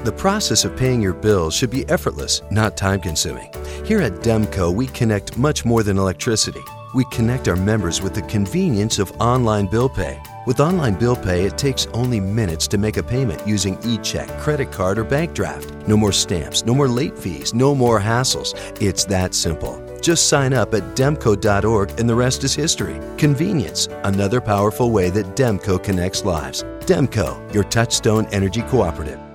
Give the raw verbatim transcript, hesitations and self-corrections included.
The process of paying your bills should be effortless, not time-consuming. Here at Demco, we connect much more than electricity. We connect our members with the convenience of online bill pay. With online bill pay, it takes only minutes to make a payment using e-check, credit card, or bank draft. No more stamps, no more late fees, no more hassles. It's that simple. Just sign up at demco dot org and the rest is history. Convenience, another powerful way that Demco connects lives. Demco, your Touchstone Energy Cooperative.